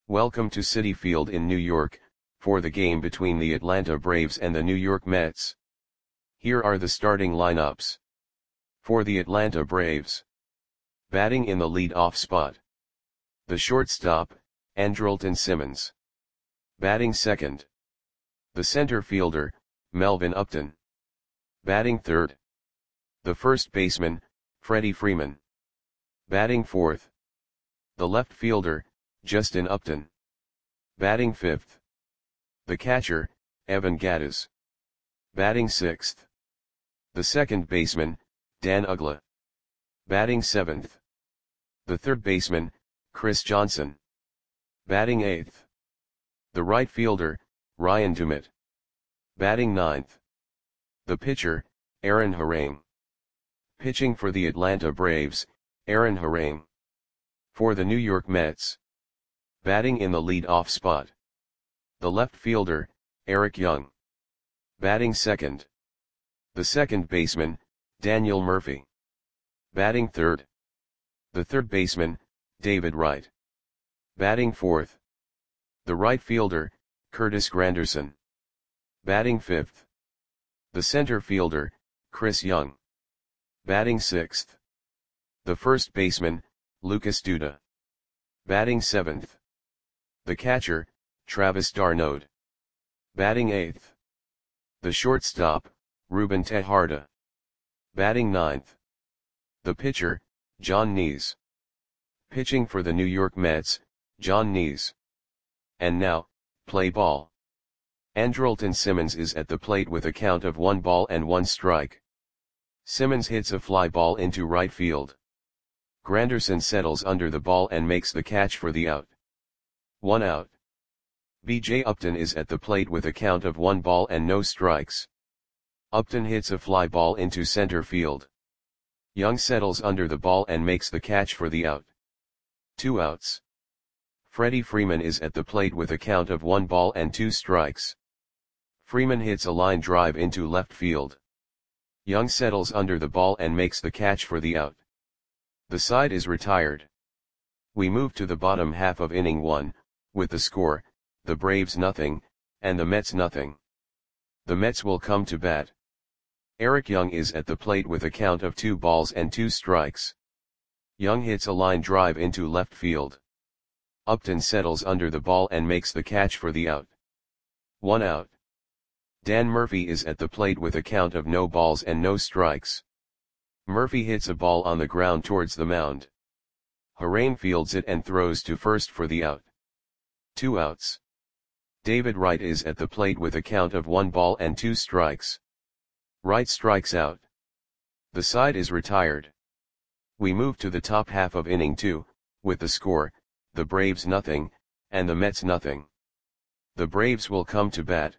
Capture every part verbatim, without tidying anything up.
Welcome to Citi Field in New York, for the game between the Atlanta Braves and the New York Mets. Here are the starting lineups. For the Atlanta Braves. Batting in the lead-off spot. The shortstop, Andrelton Simmons. Batting second. The center fielder, Melvin Upton. Batting third. The first baseman, Freddie Freeman. Batting fourth. The left fielder, Justin Upton. Batting fifth. The catcher, Evan Gattis. Batting sixth. The second baseman, Dan Uggla. Batting seventh. The third baseman, Chris Johnson. Batting eighth. The right fielder, Ryan Doumit. Batting ninth. The pitcher, Aaron Harang. Pitching for the Atlanta Braves, Aaron Harang. For the New York Mets. Batting in the lead-off spot. The left fielder, Eric Young. Batting second. The second baseman, Daniel Murphy. Batting third. The third baseman, David Wright. Batting fourth. The right fielder, Curtis Granderson. Batting fifth. The center fielder, Chris Young. Batting sixth. The first baseman, Lucas Duda. Batting seventh. The catcher, Travis d'Arnaud. Batting eighth. The shortstop, Ruben Tejada. Batting ninth. The pitcher, Jon Niese. Pitching for the New York Mets, Jon Niese. And now, play ball. Andrelton Simmons is at the plate with a count of one ball and one strike. Simmons hits a fly ball into right field. Granderson settles under the ball and makes the catch for the out. One out. B J Upton is at the plate with a count of one ball and no strikes. Upton hits a fly ball into center field. Young settles under the ball and makes the catch for the out. Two outs. Freddie Freeman is at the plate with a count of one ball and two strikes. Freeman hits a line drive into left field. Young settles under the ball and makes the catch for the out. The side is retired. We move to the bottom half of inning one, with the score, the Braves nothing, and the Mets nothing. The Mets will come to bat. Eric Young is at the plate with a count of two balls and two strikes. Young hits a line drive into left field. Upton settles under the ball and makes the catch for the out. One out. Dan Murphy is at the plate with a count of no balls and no strikes. Murphy hits a ball on the ground towards the mound. Harang fields it and throws to first for the out. Two outs. David Wright is at the plate with a count of one ball and two strikes. Wright strikes out. The side is retired. We move to the top half of inning two, with the score, the Braves nothing, and the Mets nothing. The Braves will come to bat.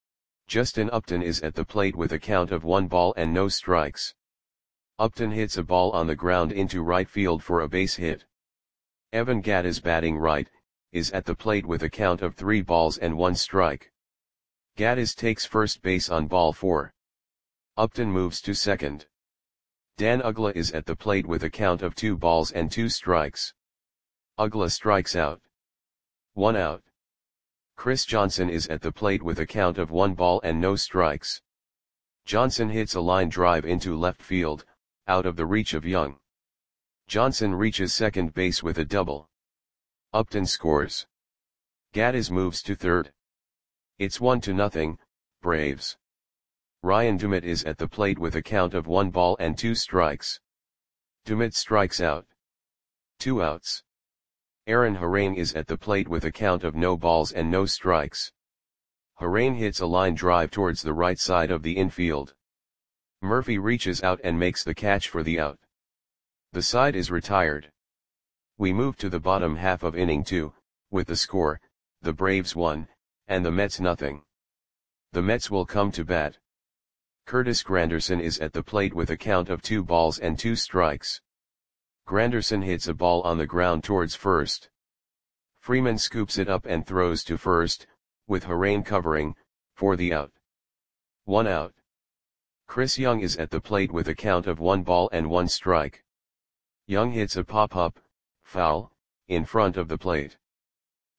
Justin Upton is at the plate with a count of one ball and no strikes. Upton hits a ball on the ground into right field for a base hit. Evan Gattis, batting right, is at the plate with a count of three balls and one strike. Gattis takes first base on ball four. Upton moves to second. Dan Uggla is at the plate with a count of two balls and two strikes. Uggla strikes out. One out. Chris Johnson is at the plate with a count of one ball and no strikes. Johnson hits a line drive into left field, out of the reach of Young. Johnson reaches second base with a double. Upton scores. Gattis moves to third. It's one to nothing, Braves. Ryan Doumit is at the plate with a count of one ball and two strikes. Doumit strikes out. Two outs. Aaron Harang is at the plate with a count of no balls and no strikes. Harang hits a line drive towards the right side of the infield. Murphy reaches out and makes the catch for the out. The side is retired. We move to the bottom half of inning two, with the score, the Braves one, and the Mets nothing. The Mets will come to bat. Curtis Granderson is at the plate with a count of two balls and two strikes. Granderson hits a ball on the ground towards first. Freeman scoops it up and throws to first, with Harang covering, for the out. One out. Chris Young is at the plate with a count of one ball and one strike. Young hits a pop-up, foul, in front of the plate.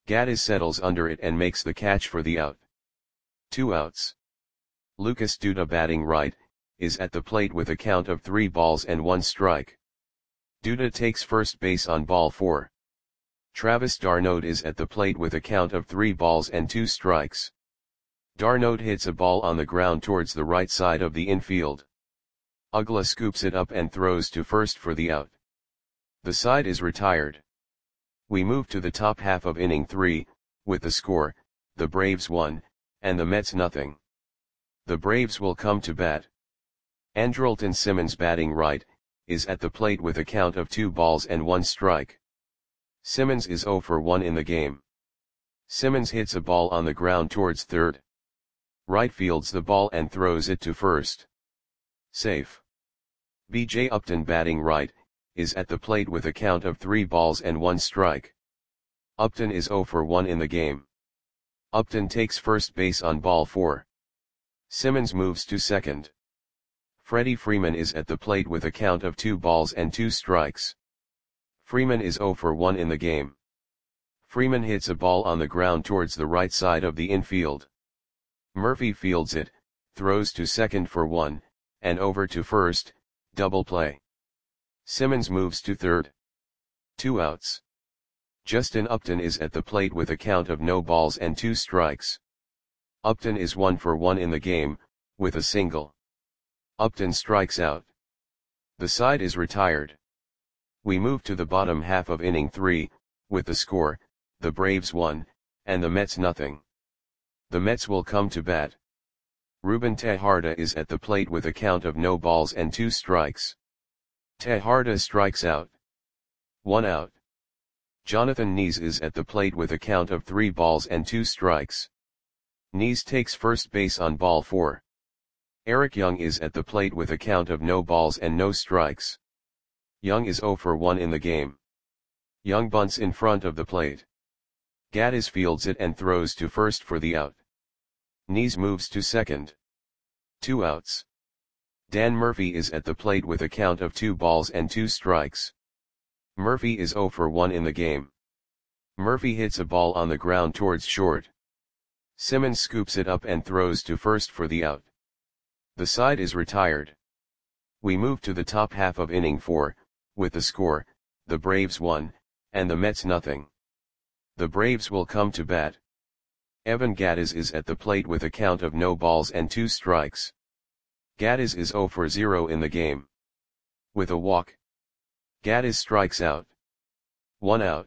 Gaddis settles under it and makes the catch for the out. Two outs. Lucas Duda, batting right, is at the plate with a count of three balls and one strike. Duda takes first base on ball four. Travis d'Arnaud is at the plate with a count of three balls and two strikes. d'Arnaud hits a ball on the ground towards the right side of the infield. Uggla scoops it up and throws to first for the out. The side is retired. We move to the top half of inning three, with the score, the Braves one, and the Mets nothing. The Braves will come to bat. Andrelton Simmons, batting right, is at the plate with a count of two balls and one strike. Simmons is zero for one in the game. Simmons hits a ball on the ground towards third. Right fields the ball and throws it to first. Safe. B J Upton, batting right, is at the plate with a count of three balls and one strike. Upton is zero for one in the game. Upton takes first base on ball four. Simmons moves to second. Freddie Freeman is at the plate with a count of two balls and two strikes. Freeman is zero for one in the game. Freeman hits a ball on the ground towards the right side of the infield. Murphy fields it, throws to second for one, and over to first, double play. Simmons moves to third. Two outs. Justin Upton is at the plate with a count of no balls and two strikes. Upton is one for one in the game, with a single. Upton strikes out. The side is retired. We move to the bottom half of inning three, with the score, the Braves one, and the Mets nothing. The Mets will come to bat. Ruben Tejada is at the plate with a count of no balls and two strikes. Tejada strikes out. One out. Jonathan Nees is at the plate with a count of three balls and two strikes. Nees takes first base on ball four. Eric Young is at the plate with a count of no balls and no strikes. Young is zero for one in the game. Young bunts in front of the plate. Gaddis fields it and throws to first for the out. Nees moves to second. Two outs. Dan Murphy is at the plate with a count of two balls and two strikes. Murphy is zero for one in the game. Murphy hits a ball on the ground towards short. Simmons scoops it up and throws to first for the out. The side is retired. We move to the top half of inning four, with the score, the Braves one, and the Mets nothing. The Braves will come to bat. Evan Gaddis is at the plate with a count of no balls and two strikes. Gaddis is zero for zero in the game. With a walk. Gaddis strikes out. One out.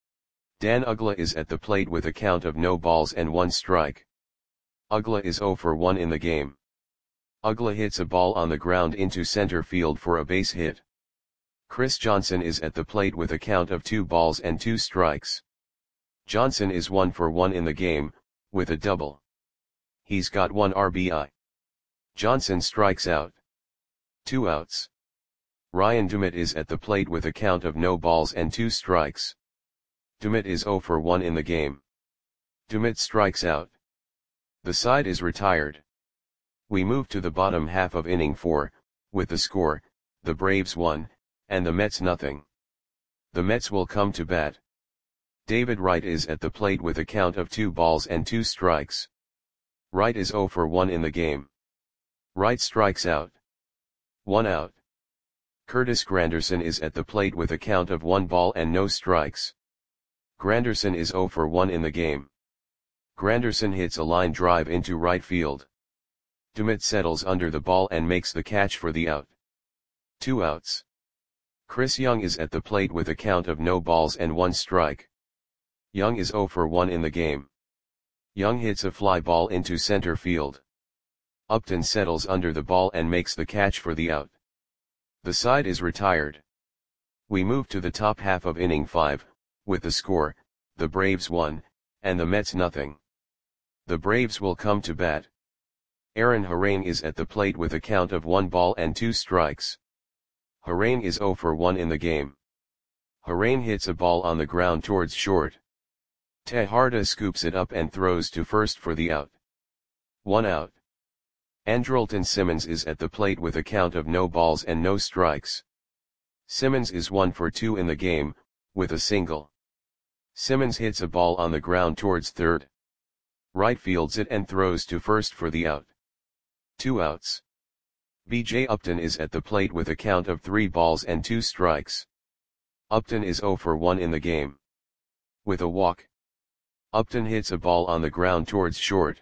Dan Uggla is at the plate with a count of no balls and one strike. Uggla is zero for one in the game. Uggla hits a ball on the ground into center field for a base hit. Chris Johnson is at the plate with a count of two balls and two strikes. Johnson is one for one in the game, with a double. He's got one R B I. Johnson strikes out. Two outs. Ryan Dumit is at the plate with a count of no balls and two strikes. Dumit is zero for one in the game. Dumit strikes out. The side is retired. We move to the bottom half of inning four, with the score, the Braves one, and the Mets nothing. The Mets will come to bat. David Wright is at the plate with a count of two balls and two strikes. Wright is zero for one in the game. Wright strikes out. One out. Curtis Granderson is at the plate with a count of one ball and no strikes. Granderson is zero for one in the game. Granderson hits a line drive into right field. Dumit settles under the ball and makes the catch for the out. Two outs. Chris Young is at the plate with a count of no balls and one strike. Young is zero for one in the game. Young hits a fly ball into center field. Upton settles under the ball and makes the catch for the out. The side is retired. We move to the top half of inning five, with the score, the Braves one, and the Mets nothing. The Braves will come to bat. Aaron Harang is at the plate with a count of one ball and two strikes. Harang is zero for one in the game. Harang hits a ball on the ground towards short. Tejada scoops it up and throws to first for the out. One out. Andrelton Simmons is at the plate with a count of no balls and no strikes. Simmons is one for two in the game, with a single. Simmons hits a ball on the ground towards third. Right fields it and throws to first for the out. Two outs. B J Upton is at the plate with a count of three balls and two strikes. Upton is zero for one in the game. With a walk, Upton hits a ball on the ground towards short.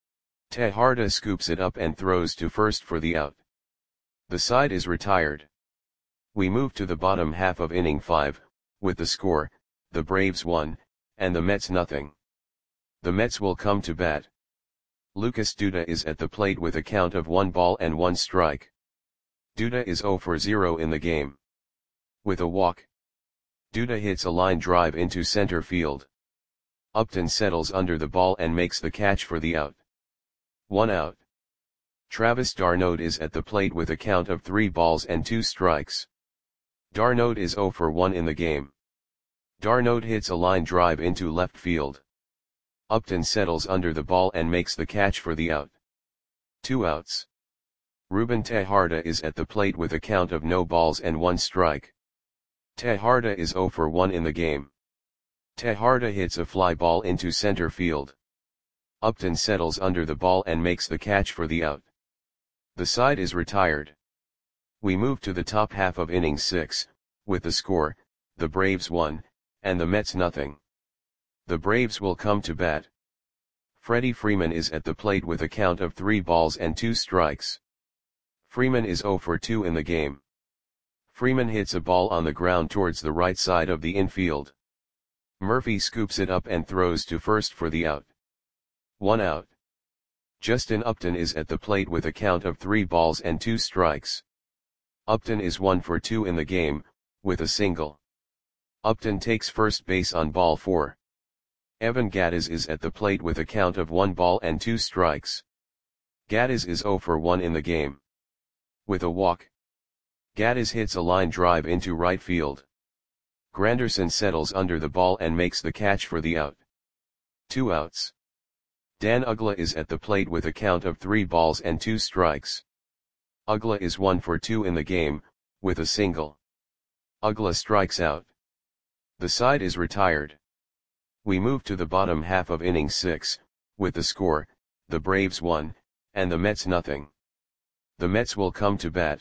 Tejada scoops it up and throws to first for the out. The side is retired. We move to the bottom half of inning five, with the score, the Braves one, and the Mets nothing. The Mets will come to bat. Lucas Duda is at the plate with a count of one ball and one strike. Duda is zero for zero in the game. With a walk, Duda hits a line drive into center field. Upton settles under the ball and makes the catch for the out. One out. Travis d'Arnaud is at the plate with a count of three balls and two strikes. d'Arnaud is zero for one in the game. d'Arnaud hits a line drive into left field. Upton settles under the ball and makes the catch for the out. Two outs. Ruben Tejada is at the plate with a count of no balls and one strike. Tejada is zero for one in the game. Tejada hits a fly ball into center field. Upton settles under the ball and makes the catch for the out. The side is retired. We move to the top half of inning six, with the score, the Braves one, and the Mets nothing. The Braves will come to bat. Freddie Freeman is at the plate with a count of three balls and two strikes. Freeman is zero for two in the game. Freeman hits a ball on the ground towards the right side of the infield. Murphy scoops it up and throws to first for the out. One out. Justin Upton is at the plate with a count of three balls and two strikes. Upton is one for two in the game, with a single. Upton takes first base on ball four. Evan Gattis is at the plate with a count of one ball and two strikes. Gattis is zero for one in the game. With a walk, Gattis hits a line drive into right field. Granderson settles under the ball and makes the catch for the out. Two outs. Dan Uggla is at the plate with a count of three balls and two strikes. Uggla is one for two in the game, with a single. Uggla strikes out. The side is retired. We move to the bottom half of inning six, with the score, the Braves one, and the Mets nothing. The Mets will come to bat.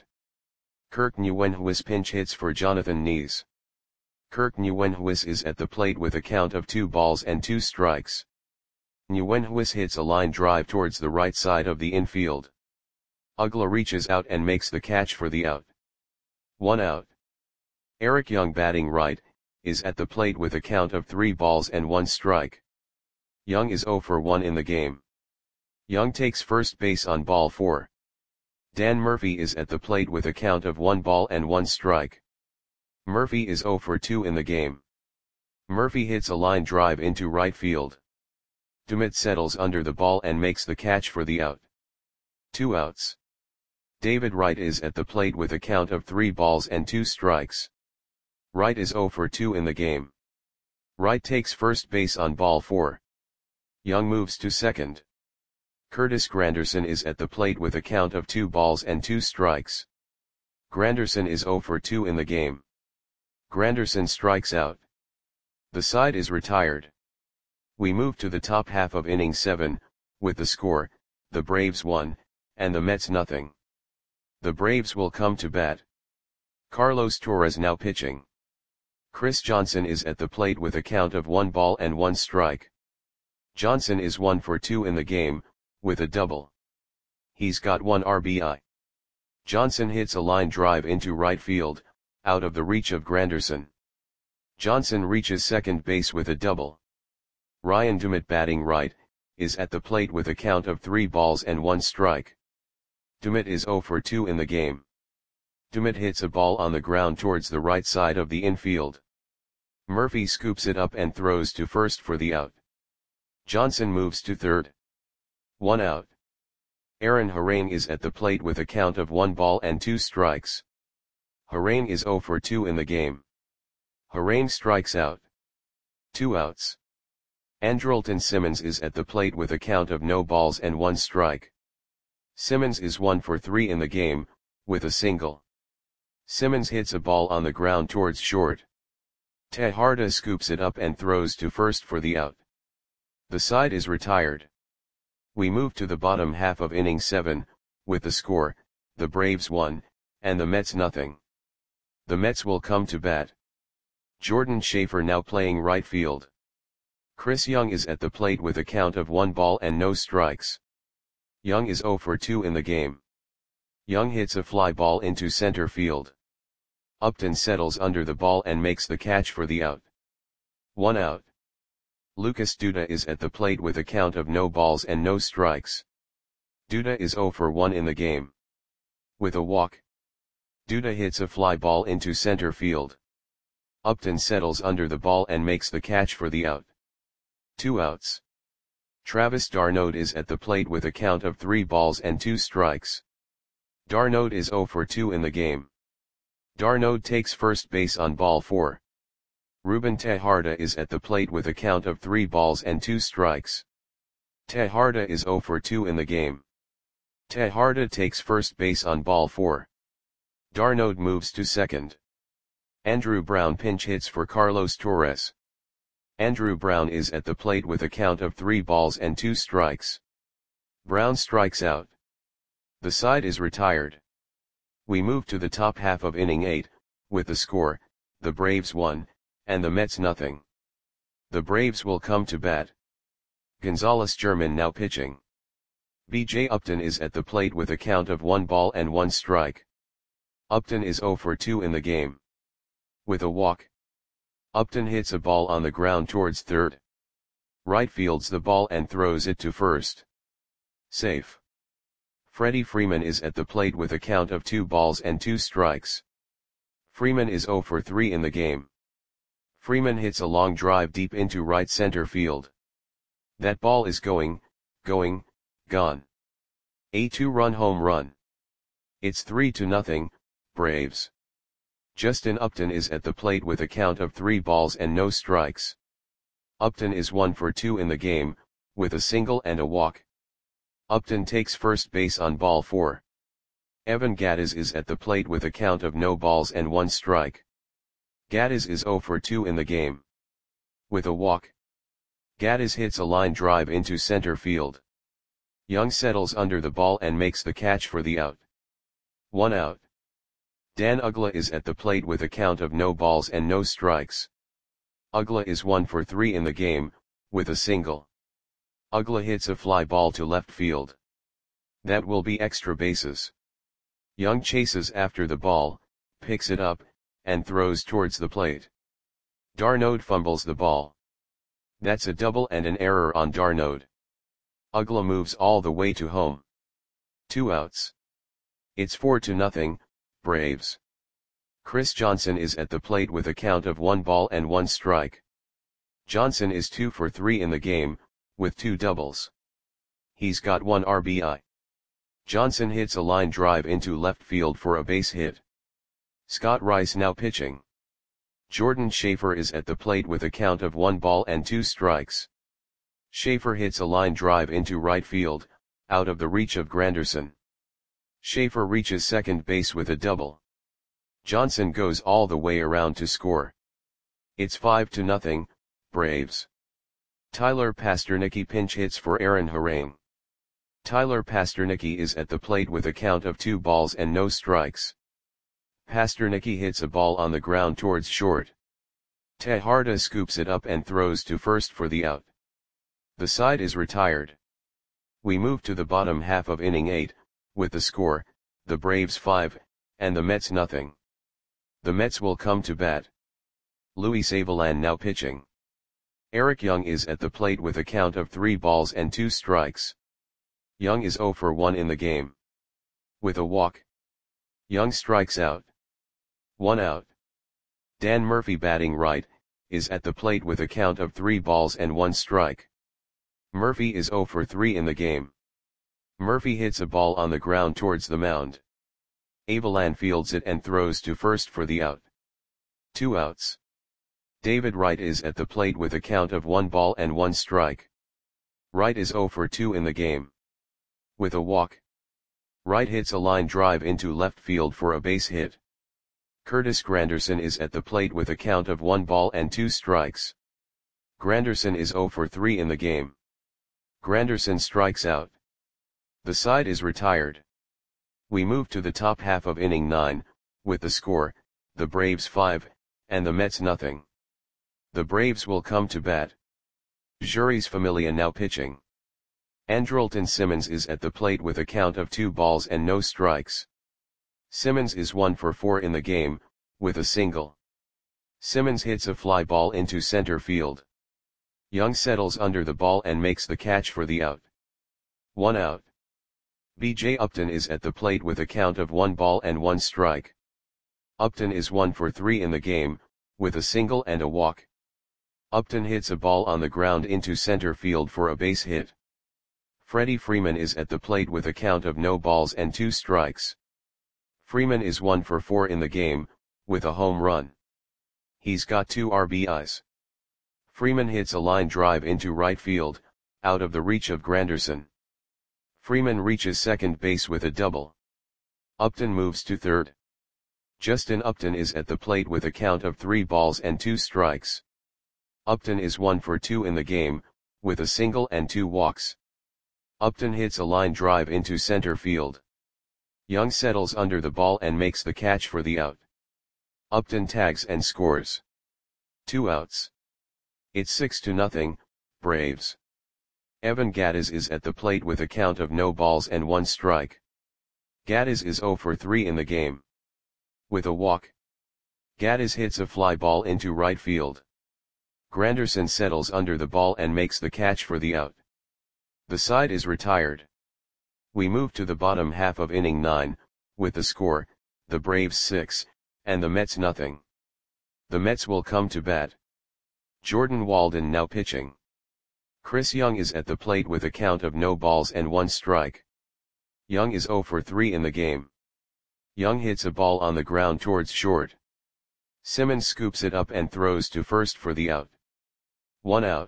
Kirk Nieuwenhuis pinch hits for Jonathan Nies. Kirk Nieuwenhuis is at the plate with a count of two balls and two strikes. Nieuwenhuis hits a line drive towards the right side of the infield. Uggla reaches out and makes the catch for the out. One out. Eric Young batting right, is at the plate with a count of three balls and one strike. Young is zero for one in the game. Young takes first base on ball four. Dan Murphy is at the plate with a count of one ball and one strike. Murphy is zero for two in the game. Murphy hits a line drive into right field. Dumit settles under the ball and makes the catch for the out. Two outs. David Wright is at the plate with a count of three balls and two strikes. Wright is zero for two in the game. Wright takes first base on ball four. Young moves to second. Curtis Granderson is at the plate with a count of two balls and two strikes. Granderson is zero for two in the game. Granderson strikes out. The side is retired. We move to the top half of inning seven, with the score, the Braves one, and the Mets nothing. The Braves will come to bat. Carlos Torres now pitching. Chris Johnson is at the plate with a count of one ball and one strike. Johnson is one for two in the game, with a double. He's got one R B I. Johnson hits a line drive into right field, out of the reach of Granderson. Johnson reaches second base with a double. Ryan Dumit batting right, is at the plate with a count of three balls and one strike. Dumit is zero for two in the game. Dumit hits a ball on the ground towards the right side of the infield. Murphy scoops it up and throws to first for the out. Johnson moves to third. One out. Aaron Harang is at the plate with a count of one ball and two strikes. Harang is zero for two in the game. Harang strikes out. Two outs. Andrelton Simmons is at the plate with a count of no balls and one strike. Simmons is one for three in the game, with a single. Simmons hits a ball on the ground towards short. Tejada scoops it up and throws to first for the out. The side is retired. We move to the bottom half of inning seven, with the score, the Braves one, and the Mets nothing. The Mets will come to bat. Jordan Schaefer now playing right field. Chris Young is at the plate with a count of one ball and no strikes. Young is zero for two in the game. Young hits a fly ball into center field. Upton settles under the ball and makes the catch for the out. One out. Lucas Duda is at the plate with a count of no balls and no strikes. Duda is zero for one in the game. With a walk, Duda hits a fly ball into center field. Upton settles under the ball and makes the catch for the out. Two outs. Travis d'Arnaud is at the plate with a count of three balls and two strikes. d'Arnaud is zero for two in the game. d'Arnaud takes first base on ball four. Ruben Tejada is at the plate with a count of three balls and two strikes. Tejada is zero for two in the game. Tejada takes first base on ball four. d'Arnaud moves to second. Andrew Brown pinch hits for Carlos Torres. Andrew Brown is at the plate with a count of three balls and two strikes. Brown strikes out. The side is retired. We move to the top half of inning eight, with the score, the Braves one, and the Mets nothing. The Braves will come to bat. Gonzalez German now pitching. B J Upton is at the plate with a count of one ball and one strike. Upton is zero for two in the game. With a walk, Upton hits a ball on the ground towards third. Right fields the ball and throws it to first. Safe. Freddie Freeman is at the plate with a count of two balls and two strikes. Freeman is zero for three in the game. Freeman hits a long drive deep into right center field. That ball is going, going, gone. A two-run home run. It's three to nothing, Braves. Justin Upton is at the plate with a count of three balls and no strikes. Upton is one for two in the game, with a single and a walk. Upton takes first base on ball four. Evan Gattis is at the plate with a count of no balls and one strike. Gattis is zero for two in the game. With a walk, Gattis hits a line drive into center field. Young settles under the ball and makes the catch for the out. One out. Dan Uggla is at the plate with a count of no balls and no strikes. Uggla is one for three in the game, with a single. Uggla hits a fly ball to left field. That will be extra bases. Young chases after the ball, picks it up, and throws towards the plate. d'Arnaud fumbles the ball. That's a double and an error on d'Arnaud. Uggla moves all the way to home. Two outs. It's four to nothing, Braves. Chris Johnson is at the plate with a count of one ball and one strike. Johnson is two for three in the game, with two doubles. He's got one R B I. Johnson hits a line drive into left field for a base hit. Scott Rice now pitching. Jordan Schaefer is at the plate with a count of one ball and two strikes. Schaefer hits a line drive into right field, out of the reach of Granderson. Schaefer reaches second base with a double. Johnson goes all the way around to score. It's five to nothing, Braves. Tyler Pastornicky pinch hits for Aaron Harang. Tyler Pastornicky is at the plate with a count of two balls and no strikes. Pastornicky hits a ball on the ground towards short. Tejada scoops it up and throws to first for the out. The side is retired. We move to the bottom half of inning eight, with the score, the Braves five, and the Mets nothing. The Mets will come to bat. Luis Avilan now pitching. Eric Young is at the plate with a count of three balls and two strikes. Young is zero for one in the game. With a walk, Young strikes out. One out. Dan Murphy batting right, is at the plate with a count of three balls and one strike. Murphy is zero for three in the game. Murphy hits a ball on the ground towards the mound. Avilan fields it and throws to first for the out. Two outs. David Wright is at the plate with a count of one ball and one strike. Wright is zero for two in the game. With a walk, Wright hits a line drive into left field for a base hit. Curtis Granderson is at the plate with a count of one ball and two strikes. Granderson is zero for three in the game. Granderson strikes out. The side is retired. We move to the top half of inning nine, with the score, the Braves five, and the Mets nothing. The Braves will come to bat. Jeurys Familia now pitching. Andrelton Simmons is at the plate with a count of two balls and no strikes. Simmons is one for four in the game, with a single. Simmons hits a fly ball into center field. Young settles under the ball and makes the catch for the out. One out. B J Upton is at the plate with a count of one ball and one strike. Upton is one for three in the game, with a single and a walk. Upton hits a ball on the ground into center field for a base hit. Freddie Freeman is at the plate with a count of no balls and two strikes. Freeman is one for four in the game, with a home run. He's got two R B Is. Freeman hits a line drive into right field, out of the reach of Granderson. Freeman reaches second base with a double. Upton moves to third. Justin Upton is at the plate with a count of three balls and two strikes. Upton is one for two in the game, with a single and two walks. Upton hits a line drive into center field. Young settles under the ball and makes the catch for the out. Upton tags and scores. Two outs. It's six to nothing, Braves. Evan Gattis is at the plate with a count of no balls and one strike. Gattis is zero for three in the game. With a walk. Gattis hits a fly ball into right field. Granderson settles under the ball and makes the catch for the out. The side is retired. We move to the bottom half of inning nine, with the score, the Braves six, and the Mets nothing. The Mets will come to bat. Jordan Walden now pitching. Chris Young is at the plate with a count of no balls and one strike. Young is zero for three in the game. Young hits a ball on the ground towards short. Simmons scoops it up and throws to first for the out. One out.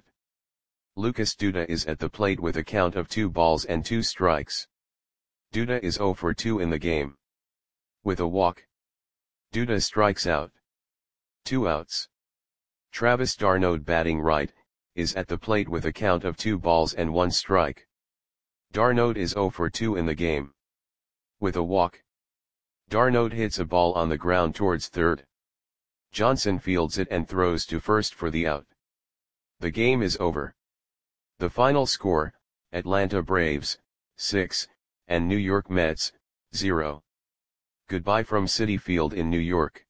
Lucas Duda is at the plate with a count of two balls and two strikes. Duda is zero for two in the game. With a walk. Duda strikes out. Two outs. Travis d'Arnaud batting right, is at the plate with a count of two balls and one strike. d'Arnaud is zero for two in the game. With a walk. d'Arnaud hits a ball on the ground towards third. Johnson fields it and throws to first for the out. The game is over. The final score, Atlanta Braves, six, and New York Mets, zero. Goodbye from Citi Field in New York.